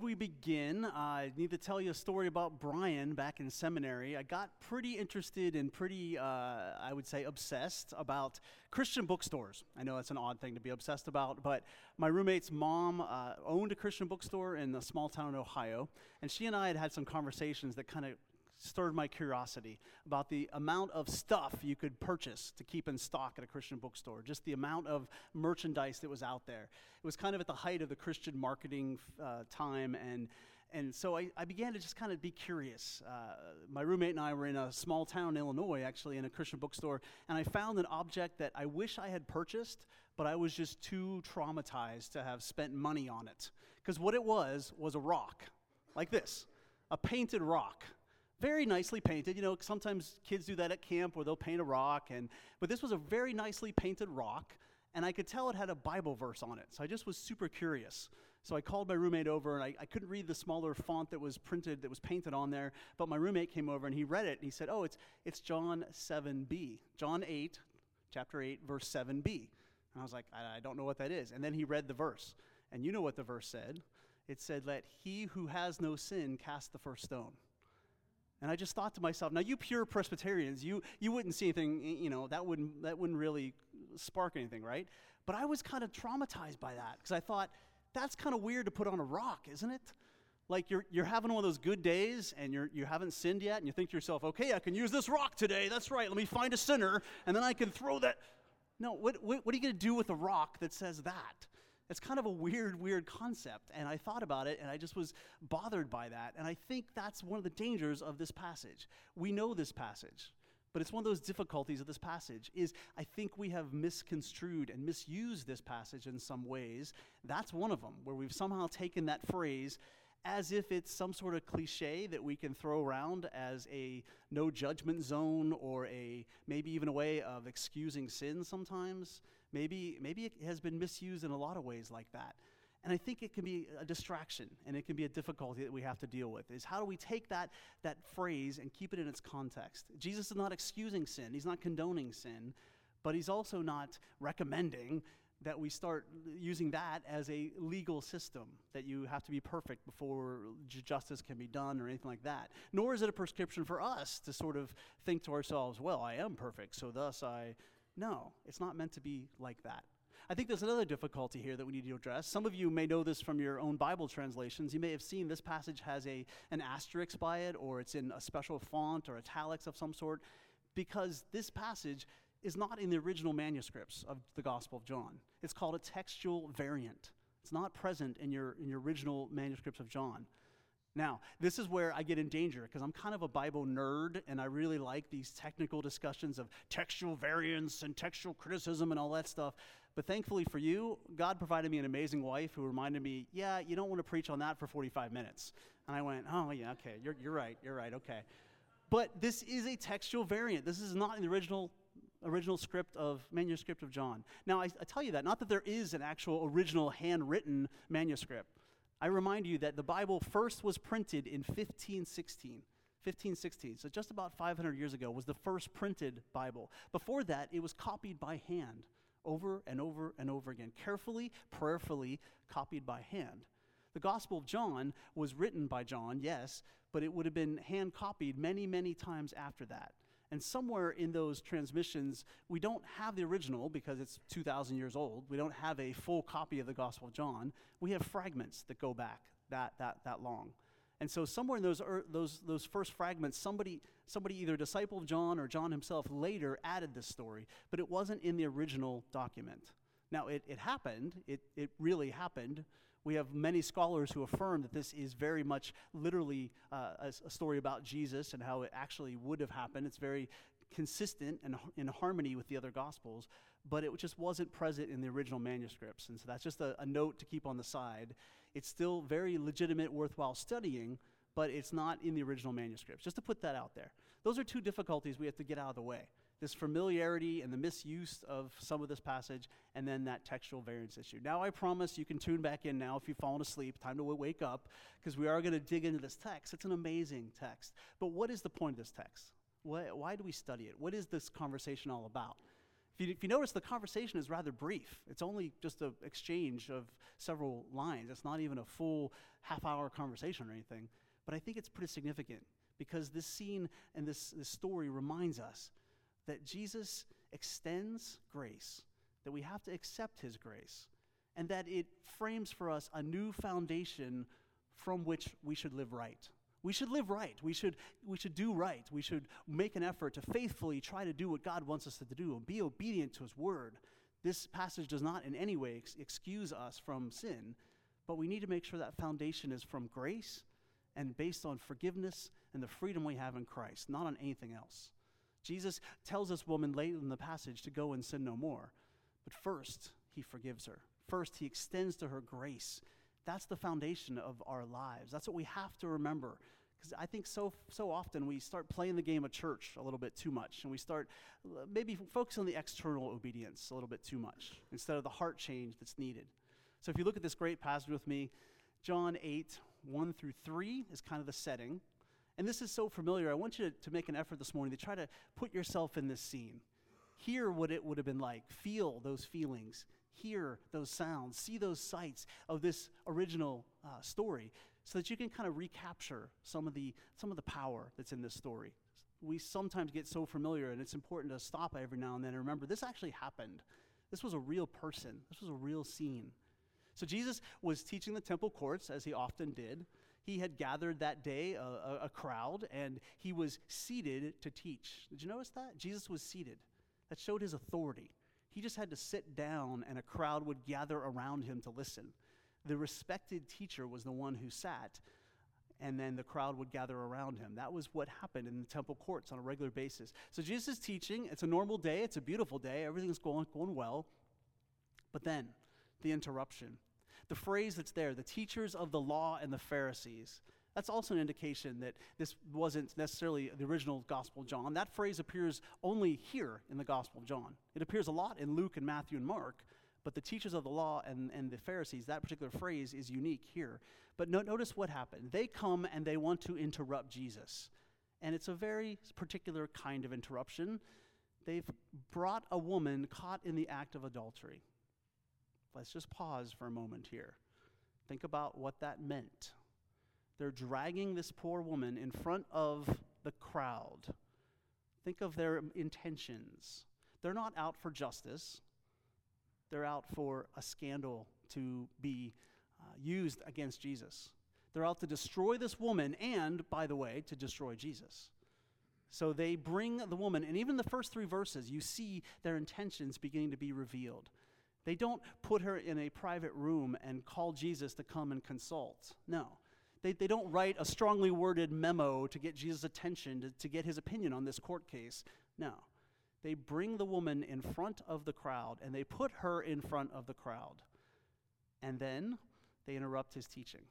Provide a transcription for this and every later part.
we begin, I need to tell you a story about Brian back in seminary. I got pretty interested and pretty, I would say, obsessed about Christian bookstores. I know that's an odd thing to be obsessed about, but my roommate's mom owned a Christian bookstore in a small town in Ohio, and she and I had some conversations that kind of stirred my curiosity about the amount of stuff you could purchase to keep in stock at a Christian bookstore, just the amount of merchandise that was out there. It was kind of at the height of the Christian marketing time, and so I began to just kind of be curious. My roommate and I were in a small town in Illinois, actually, in a Christian bookstore, and I found an object that I wish I had purchased, but I was just too traumatized to have spent money on it. Because what it was a rock, like this, a painted rock. Very nicely painted. You know, sometimes kids do that at camp where they'll paint a rock, but this was a very nicely painted rock, and I could tell it had a Bible verse on it. So I just was super curious. So I called my roommate over, and I couldn't read the smaller font that was printed, that was painted on there, but my roommate came over and he read it, and he said, oh, it's John 7b, John 8, chapter 8, verse 7b. And I was like, I don't know what that is. And then he read the verse, and you know what the verse said. It said, let he who has no sin cast the first stone. And I just thought to myself, now you pure Presbyterians, you wouldn't see anything, you know, that wouldn't really spark anything, right? But I was kind of traumatized by that because I thought, that's kind of weird to put on a rock, isn't it? Like you're having one of those good days and you haven't sinned yet and you think to yourself, okay, I can use this rock today, that's right, let me find a sinner and then I can throw that. No, what are you going to do with a rock that says that? It's kind of a weird concept, and I thought about it, and I just was bothered by that, and I think that's one of the dangers of this passage. We know this passage, but it's one of those difficulties of this passage, is I think we have misconstrued and misused this passage in some ways. That's one of them, where we've somehow taken that phrase as if it's some sort of cliche that we can throw around as a no judgment zone or maybe even a way of excusing sin sometimes. Maybe it has been misused in a lot of ways like that. And I think it can be a distraction and it can be a difficulty that we have to deal with, is how do we take that phrase and keep it in its context? Jesus is not excusing sin. He's not condoning sin, but he's also not recommending that we start using that as a legal system, that you have to be perfect before justice can be done or anything like that. Nor is it a prescription for us to sort of think to ourselves, well, I am perfect, so thus No, it's not meant to be like that. I think there's another difficulty here that we need to address. Some of you may know this from your own Bible translations. You may have seen this passage has an asterisk by it, or it's in a special font or italics of some sort, because this passage is not in the original manuscripts of the Gospel of John. It's called a textual variant. It's not present in your original manuscripts of John. Now, this is where I get in danger, because I'm kind of a Bible nerd, and I really like these technical discussions of textual variants and textual criticism and all that stuff. But thankfully for you, God provided me an amazing wife who reminded me, yeah, you don't want to preach on that for 45 minutes. And I went, oh, yeah, okay, you're right, okay. But this is a textual variant. This is not in the original manuscript of John. Now, I tell you that, not that there is an actual original handwritten manuscript. I remind you that the Bible first was printed in 1516. So just about 500 years ago was the first printed Bible. Before that, it was copied by hand over and over and over again, carefully, prayerfully copied by hand. The Gospel of John was written by John, yes, but it would have been hand copied many, many times after that. And somewhere in those transmissions, we don't have the original because it's 2,000 years old. We don't have a full copy of the Gospel of John. We have fragments that go back that long. And so somewhere in those first fragments, somebody either a disciple of John or John himself later added this story, but it wasn't in the original document. Now, it happened. It really happened. We have many scholars who affirm that this is very much literally a story about Jesus and how it actually would have happened. It's very consistent and in harmony with the other Gospels, but it just wasn't present in the original manuscripts. And so that's just a note to keep on the side. It's still very legitimate, worthwhile studying, but it's not in the original manuscripts. Just to put that out there. Those are two difficulties we have to get out of the way. This familiarity and the misuse of some of this passage, and then that textual variance issue. Now I promise you can tune back in now if you've fallen asleep. Time to wake up, because we are going to dig into this text. It's an amazing text. But what is the point of this text? Why do we study it? What is this conversation all about? If you notice, the conversation is rather brief. It's only just an exchange of several lines. It's not even a full half-hour conversation or anything. But I think it's pretty significant because this scene and this story reminds us that Jesus extends grace, that we have to accept his grace, and that it frames for us a new foundation from which we should live right. We should live right. We should do right. We should make an effort to faithfully try to do what God wants us to do and be obedient to his word. This passage does not in any way excuse us from sin, but we need to make sure that foundation is from grace and based on forgiveness and the freedom we have in Christ, not on anything else. Jesus tells this woman late in the passage to go and sin no more, but first he forgives her. First he extends to her grace. That's the foundation of our lives. That's what we have to remember. Because I think so often we start playing the game of church a little bit too much, and we start maybe focusing on the external obedience a little bit too much instead of the heart change that's needed. So if you look at this great passage with me, John 8, 1 through 3 is kind of the setting. And this is so familiar. I want you to make an effort this morning to try to put yourself in this scene. Hear what it would have been like. Feel those feelings. Hear those sounds. See those sights of this original story so that you can kind of recapture some of the power that's in this story. We sometimes get so familiar, and it's important to stop every now and then and remember this actually happened. This was a real person. This was a real scene. So Jesus was teaching the temple courts, as he often did. He had gathered that day a crowd, and he was seated to teach. Did you notice that? Jesus was seated. That showed his authority. He just had to sit down, and a crowd would gather around him to listen. The respected teacher was the one who sat, and then the crowd would gather around him. That was what happened in the temple courts on a regular basis. So Jesus is teaching. It's a normal day. It's a beautiful day. Everything's going well. But then, the interruption. The phrase that's there, the teachers of the law and the Pharisees, that's also an indication that this wasn't necessarily the original Gospel of John. That phrase appears only here in the Gospel of John. It appears a lot in Luke and Matthew and Mark, but the teachers of the law and the Pharisees, that particular phrase is unique here. But notice what happened. They come and they want to interrupt Jesus. And it's a very particular kind of interruption. They've brought a woman caught in the act of adultery. Let's just pause for a moment here. Think about what that meant. They're dragging this poor woman in front of the crowd. Think of their intentions. They're not out for justice. They're out for a scandal to be used against Jesus. They're out to destroy this woman and, by the way, to destroy Jesus. So they bring the woman, and even the first 3 verses, you see their intentions beginning to be revealed. They don't put her in a private room and call Jesus to come and consult. No. They don't write a strongly worded memo to get Jesus' attention, to get his opinion on this court case. No. They bring the woman in front of the crowd, and they put her in front of the crowd. And then they interrupt his teaching.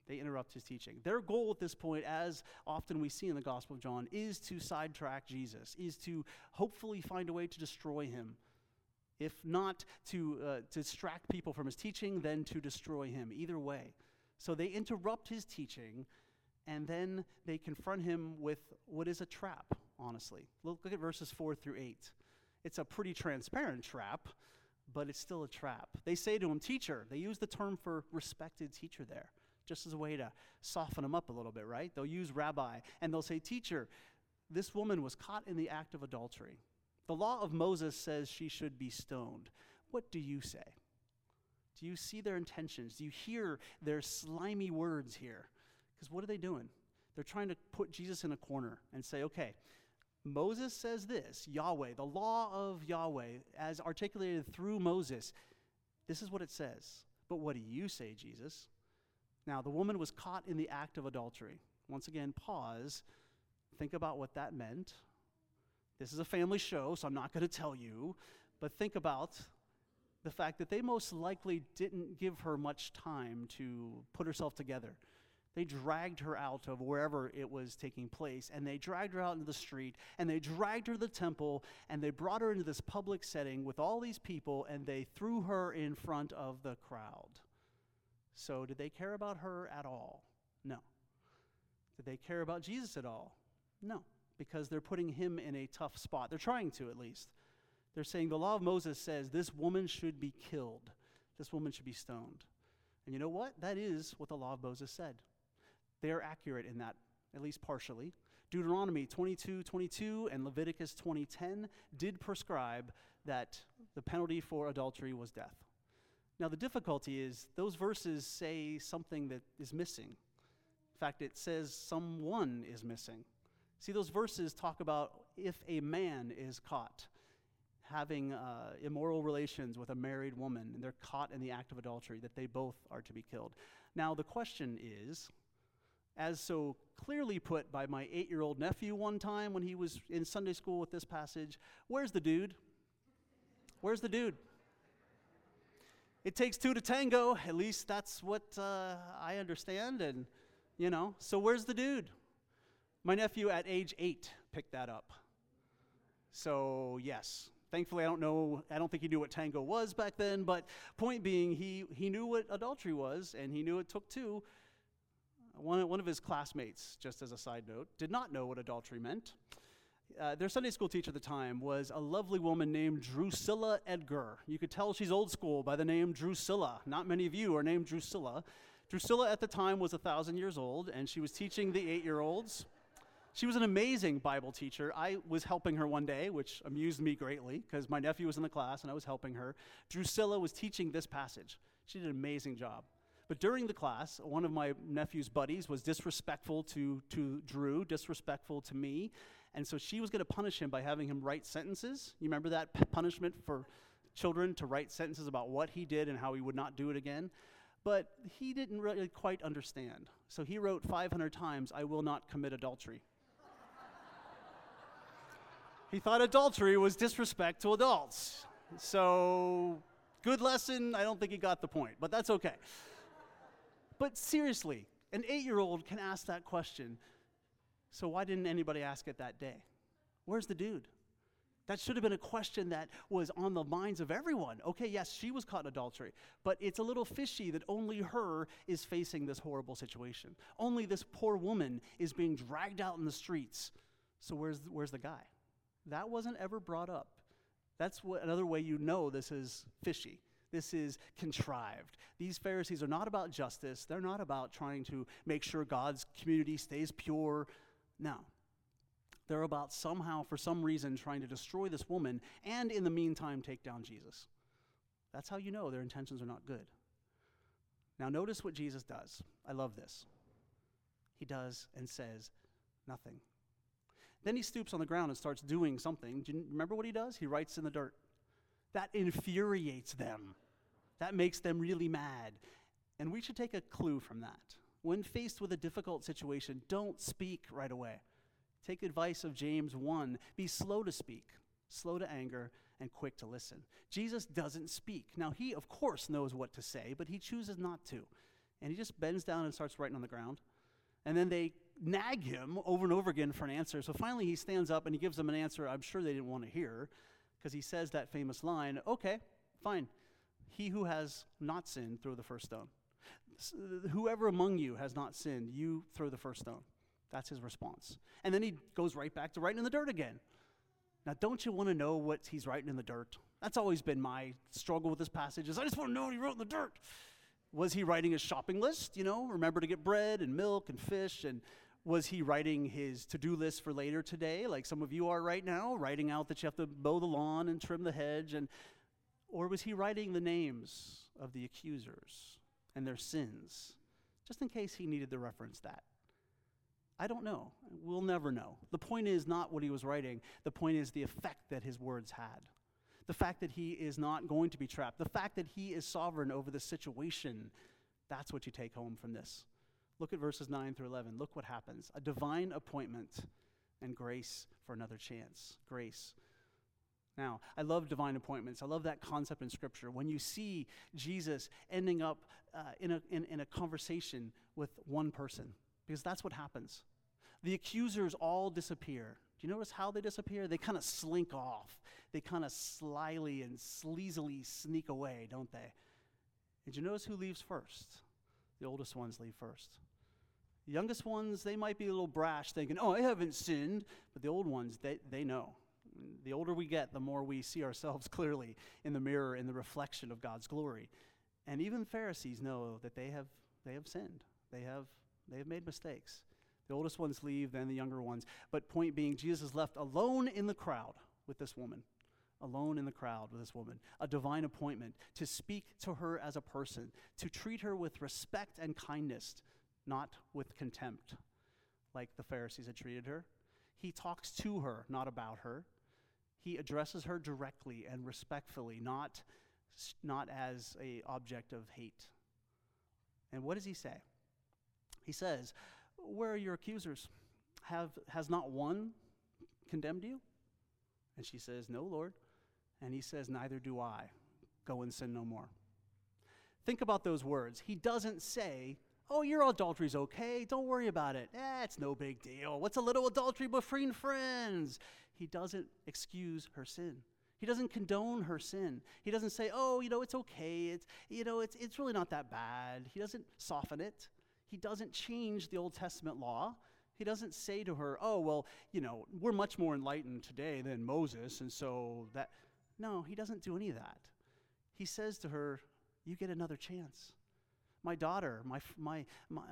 Their goal at this point, as often we see in the Gospel of John, is to sidetrack Jesus, is to hopefully find a way to destroy him. If not to distract people from his teaching, then to destroy him. Either way. So they interrupt his teaching, and then they confront him with what is a trap, honestly. Look at verses 4 through 8. It's a pretty transparent trap, but it's still a trap. They say to him, teacher. They use the term for respected teacher there, just as a way to soften him up a little bit, right? They'll use rabbi, and they'll say, teacher, this woman was caught in the act of adultery. The law of Moses says she should be stoned. What do you say? Do you see their intentions? Do you hear their slimy words here? Because what are they doing? They're trying to put Jesus in a corner and say, okay, Moses says this, Yahweh, the law of Yahweh, as articulated through Moses, this is what it says. But what do you say, Jesus? Now, the woman was caught in the act of adultery. Once again, pause. Think about what that meant. This is a family show, so I'm not going to tell you, but think about the fact that they most likely didn't give her much time to put herself together. They dragged her out of wherever it was taking place, and they dragged her out into the street, and they dragged her to the temple, and they brought her into this public setting with all these people, and they threw her in front of the crowd. So did they care about her at all? No. Did they care about Jesus at all? No. Because they're putting him in a tough spot. They're trying to, at least. They're saying the law of Moses says this woman should be killed. This woman should be stoned. And you know what? That is what the law of Moses said. They're accurate in that, at least partially. Deuteronomy 22:22 and Leviticus 20:10 did prescribe that the penalty for adultery was death. Now the difficulty is those verses say something that is missing. In fact, it says someone is missing. See, those verses talk about if a man is caught having immoral relations with a married woman and they're caught in the act of adultery, that they both are to be killed. Now the question is, as so clearly put by my 8-year-old nephew one time when he was in Sunday school with this passage, where's the dude? Where's the dude? It takes two to tango, at least that's what I understand, and so where's the dude? My nephew at age 8 picked that up. So yes, thankfully I don't think he knew what tango was back then, but point being, he knew what adultery was, and he knew it took two. One of his classmates, just as a side note, did not know what adultery meant. Their Sunday school teacher at the time was a lovely woman named Drusilla Edgar. You could tell she's old school by the name Drusilla. Not many of you are named Drusilla. Drusilla at the time was 1,000 years old, and she was teaching the 8-year-olds. She was an amazing Bible teacher. I was helping her one day, which amused me greatly, because my nephew was in the class and I was helping her. Drusilla was teaching this passage. She did an amazing job. But during the class, one of my nephew's buddies was disrespectful to Drew, disrespectful to me, and so she was going to punish him by having him write sentences. You remember that punishment for children, to write sentences about what he did and how he would not do it again? But he didn't really quite understand. So he wrote 500 times, "I will not commit adultery." He thought adultery was disrespect to adults. So, good lesson. I don't think he got the point, but that's okay. But seriously, an 8-year-old can ask that question. So why didn't anybody ask it that day? Where's the dude? That should have been a question that was on the minds of everyone. Okay, yes, she was caught in adultery, but it's a little fishy that only her is facing this horrible situation. Only this poor woman is being dragged out in the streets. So where's the guy? That wasn't ever brought up. That's another way you know this is fishy. This is contrived. These Pharisees are not about justice. They're not about trying to make sure God's community stays pure. No. They're about somehow, for some reason, trying to destroy this woman and in the meantime take down Jesus. That's how you know their intentions are not good. Now notice what Jesus does. I love this. He does and says nothing. Then he stoops on the ground and starts doing something. Do you remember what he does? He writes in the dirt. That infuriates them. That makes them really mad. And we should take a clue from that. When faced with a difficult situation, don't speak right away. Take advice of James 1. Be slow to speak, slow to anger, and quick to listen. Jesus doesn't speak. Now, he, of course, knows what to say, but he chooses not to. And he just bends down and starts writing on the ground. And then they nag him over and over again for an answer. So finally he stands up and he gives them an answer I'm sure they didn't want to hear, because he says that famous line, okay, fine. He who has not sinned, throw the first stone. Whoever among you has not sinned, you throw the first stone. That's his response. And then he goes right back to writing in the dirt again. Now, don't you want to know what he's writing in the dirt? That's always been my struggle with this passage, is I just want to know what he wrote in the dirt. Was he writing his shopping list, remember to get bread and milk and fish? And was he writing his to-do list for later today, like some of you are right now, writing out that you have to mow the lawn and trim the hedge? Or was he writing the names of the accusers and their sins, just in case he needed to reference that? I don't know. We'll never know. The point is not what he was writing. The point is the effect that his words had. The fact that he is not going to be trapped. The fact that he is sovereign over the situation. That's what you take home from this. Look at verses 9 through 11. Look what happens. A divine appointment and grace for another chance. Grace. Now, I love divine appointments. I love that concept in Scripture. When you see Jesus ending up in a conversation with one person, because that's what happens. The accusers all disappear. Do you notice how they disappear? They kind of slink off. They kind of slyly and sleazily sneak away, don't they? Did you notice who leaves first? The oldest ones leave first. The youngest ones, they might be a little brash, thinking, oh, I haven't sinned. But the old ones, they know. The older we get, the more we see ourselves clearly in the mirror in the reflection of God's glory. And even Pharisees know that they have sinned. They have made mistakes. The oldest ones leave, then the younger ones. But point being, Jesus is left alone in the crowd with this woman. Alone in the crowd with this woman. A divine appointment to speak to her as a person, to treat her with respect and kindness, not with contempt, like the Pharisees had treated her. He talks to her, not about her. He addresses her directly and respectfully, not as an object of hate. And what does he say? He says, "Where are your accusers? Has not one condemned you?" And she says, "No, Lord." And he says, "Neither do I. Go and sin no more." Think about those words. He doesn't say, "Oh, your adultery's okay. Don't worry about it. It's no big deal. What's a little adultery between friends?" He doesn't excuse her sin. He doesn't condone her sin. He doesn't say, "Oh, it's okay. It's really not that bad." He doesn't soften it. He doesn't change the Old Testament law. He doesn't say to her, "Oh, well, we're much more enlightened today than Moses, and so that..." No, he doesn't do any of that. He says to her, "You get another chance. My daughter, my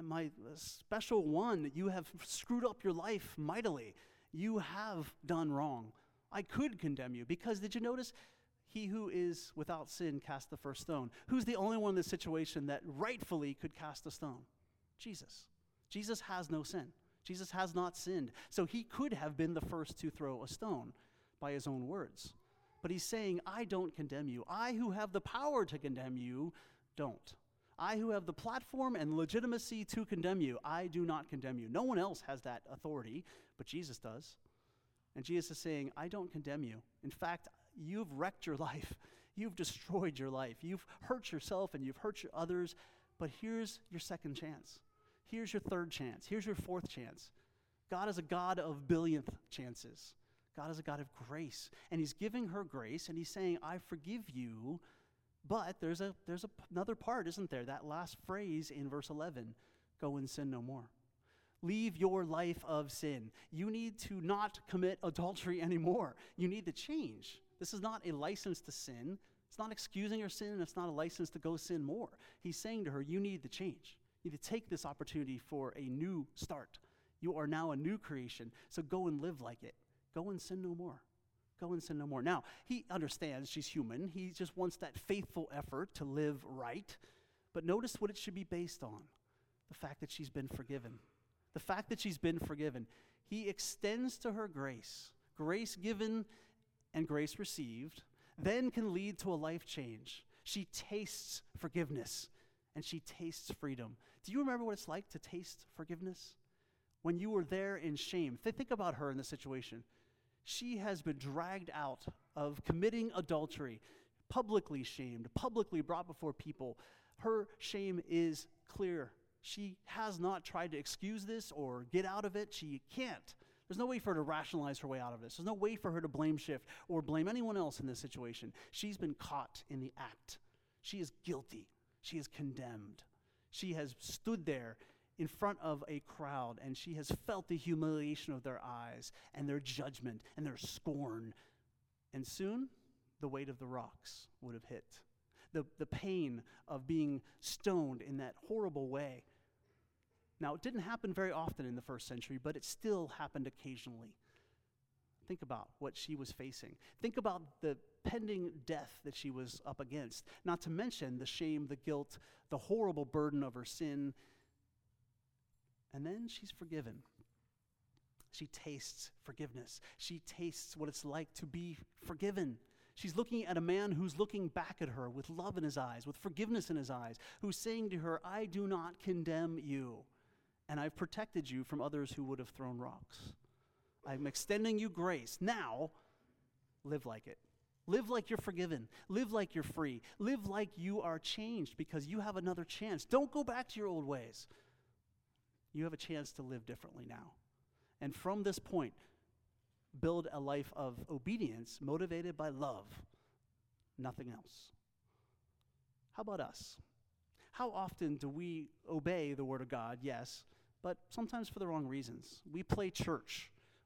special one, you have screwed up your life mightily. You have done wrong. I could condemn you." Because did you notice? He who is without sin cast the first stone. Who's the only one in this situation that rightfully could cast a stone? Jesus. Jesus has no sin. Jesus has not sinned. So he could have been the first to throw a stone by his own words. But he's saying, "I don't condemn you. I who have the power to condemn you, don't. I who have the platform and legitimacy to condemn you, I do not condemn you." No one else has that authority, but Jesus does. And Jesus is saying, "I don't condemn you. In fact, you've wrecked your life. You've destroyed your life. You've hurt yourself and you've hurt your others, but here's your second chance. Here's your third chance. Here's your fourth chance." God is a God of billionth chances. God is a God of grace. And he's giving her grace, and he's saying, "I forgive you." But there's another part, isn't there? That last phrase in verse 11, "Go and sin no more." Leave your life of sin. You need to not commit adultery anymore. You need to change. This is not a license to sin. It's not excusing your sin, and it's not a license to go sin more. He's saying to her, you need to change. You need to take this opportunity for a new start. You are now a new creation, so go and live like it. Go and sin no more. Go and sin no more. Now, he understands she's human. He just wants that faithful effort to live right. But notice what it should be based on. The fact that she's been forgiven. The fact that she's been forgiven. He extends to her grace. Grace given and grace received then can lead to a life change. She tastes forgiveness and she tastes freedom. Do you remember what it's like to taste forgiveness? When you were there in shame. Think about her in this situation. She has been dragged out of committing adultery, publicly shamed, publicly brought before people. Her shame is clear. She has not tried to excuse this or get out of it. She can't. There's no way for her to rationalize her way out of this. There's no way for her to blame shift or blame anyone else in this situation. She's been caught in the act. She is guilty. She is condemned. She has stood there in front of a crowd, and she has felt the humiliation of their eyes and their judgment and their scorn. And soon, the weight of the rocks would have hit. The pain of being stoned in that horrible way. Now, it didn't happen very often in the first century, but it still happened occasionally. Think about what she was facing. Think about the pending death that she was up against, not to mention the shame, the guilt, the horrible burden of her sin. And then she's forgiven. She tastes forgiveness. She tastes what it's like to be forgiven. She's looking at a man who's looking back at her with love in his eyes, with forgiveness in his eyes, who's saying to her, "I do not condemn you, and I've protected you from others who would have thrown rocks. I'm extending you grace. Now, live like it. Live like you're forgiven. Live like you're free. Live like you are changed because you have another chance. Don't go back to your old ways. You have a chance to live differently now. And from this point, build a life of obedience motivated by love, nothing else." How about us? How often do we obey the Word of God? Yes, but sometimes for the wrong reasons. We play church.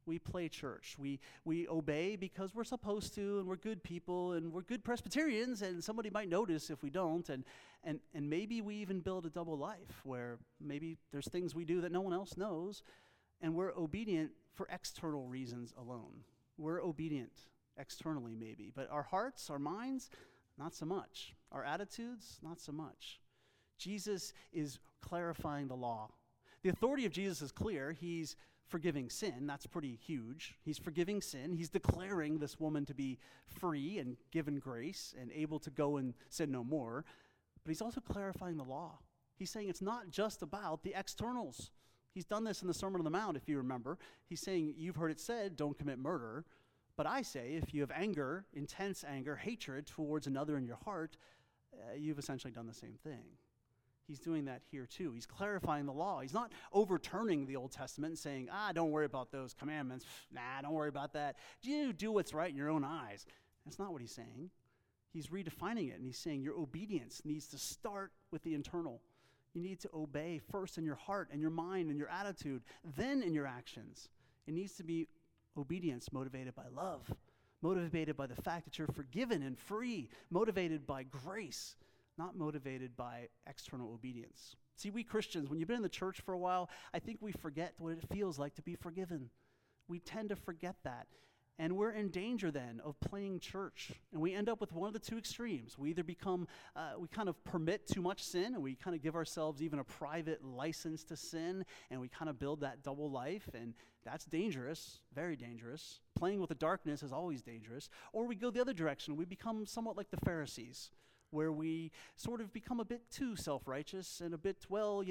We play church. We obey because we're supposed to, and we're good people, and we're good Presbyterians, and somebody might notice if we don't, and maybe we even build a double life where maybe there's things we do that no one else knows, and we're obedient for external reasons alone. We're obedient externally maybe, but our hearts, our minds, not so much. Our attitudes, not so much. Jesus is clarifying the law. The authority of Jesus is clear. He's forgiving sin. That's pretty huge. He's forgiving sin. He's declaring this woman to be free and given grace and able to go and sin no more. But he's also clarifying the law. He's saying it's not just about the externals. He's done this in the Sermon on the Mount, if you remember. He's saying, you've heard it said, don't commit murder. But I say, if you have anger, intense anger, hatred towards another in your heart, you've essentially done the same thing. He's doing that here too. He's clarifying the law. He's not overturning the Old Testament and saying, don't worry about those commandments. Nah, don't worry about that. You do what's right in your own eyes. That's not what he's saying. He's redefining it, and he's saying your obedience needs to start with the internal. You need to obey first in your heart and your mind and your attitude, then in your actions. It needs to be obedience motivated by love, motivated by the fact that you're forgiven and free, motivated by grace, not motivated by external obedience. See, we Christians, when you've been in the church for a while, I think we forget what it feels like to be forgiven. We tend to forget that. And we're in danger then of playing church. And we end up with one of the two extremes. We either become, we kind of permit too much sin, and we kind of give ourselves even a private license to sin, and we kind of build that double life, and that's dangerous, very dangerous. Playing with the darkness is always dangerous. Or we go the other direction. We become somewhat like the Pharisees, where we sort of become a bit too self-righteous and a bit,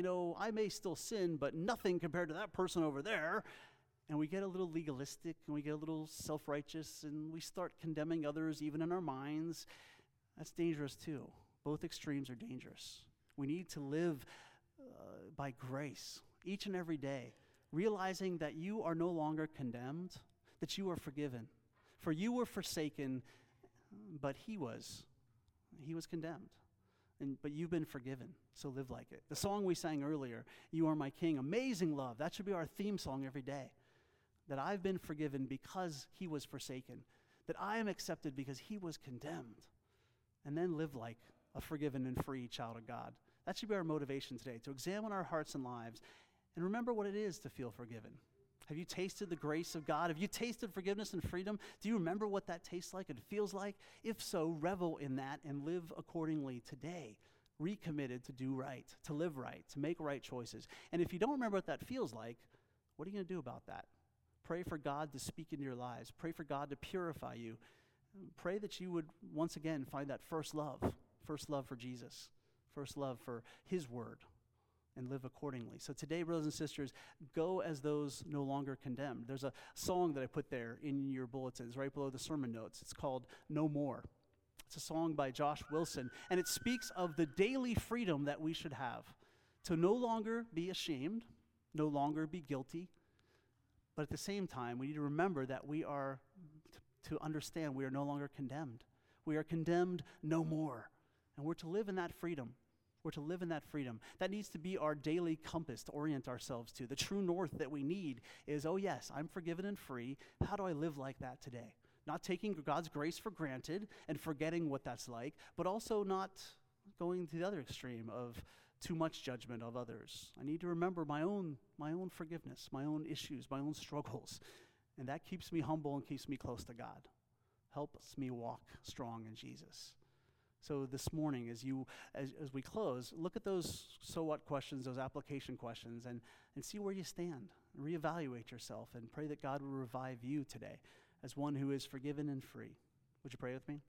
I may still sin, but nothing compared to that person over there. And we get a little legalistic, and we get a little self-righteous, and we start condemning others even in our minds. That's dangerous too. Both extremes are dangerous. We need to live by grace each and every day, realizing that you are no longer condemned, that you are forgiven. For you were forsaken, but he was condemned. But you've been forgiven, so live like it. The song we sang earlier, You Are My King, amazing love. That should be our theme song every day. That I've been forgiven because he was forsaken. That I am accepted because he was condemned. And then live like a forgiven and free child of God. That should be our motivation today, to examine our hearts and lives and remember what it is to feel forgiven. Have you tasted the grace of God? Have you tasted forgiveness and freedom? Do you remember what that tastes like and feels like? If so, revel in that and live accordingly today. Recommitted to do right, to live right, to make right choices. And if you don't remember what that feels like, what are you going to do about that? Pray for God to speak into your lives. Pray for God to purify you. Pray that you would once again find that first love for Jesus, first love for his word, and live accordingly. So today, brothers and sisters, go as those no longer condemned. There's a song that I put there in your bulletins, right below the sermon notes. It's called No More. It's a song by Josh Wilson, and it speaks of the daily freedom that we should have to no longer be ashamed, no longer be guilty, but at the same time, we need to remember that we are, to understand, we are no longer condemned. We are condemned no more, and we're to live in that freedom. We're to live in that freedom. That needs to be our daily compass to orient ourselves to. The true north that we need is, oh yes, I'm forgiven and free. How do I live like that today? Not taking God's grace for granted and forgetting what that's like, but also not going to the other extreme of too much judgment of others. I need to remember my own forgiveness, my own issues, my own struggles. And that keeps me humble and keeps me close to God. Helps me walk strong in Jesus. So this morning, as we close, look at those so what questions, those application questions, and see where you stand. Reevaluate yourself and pray that God will revive you today as one who is forgiven and free. Would you pray with me?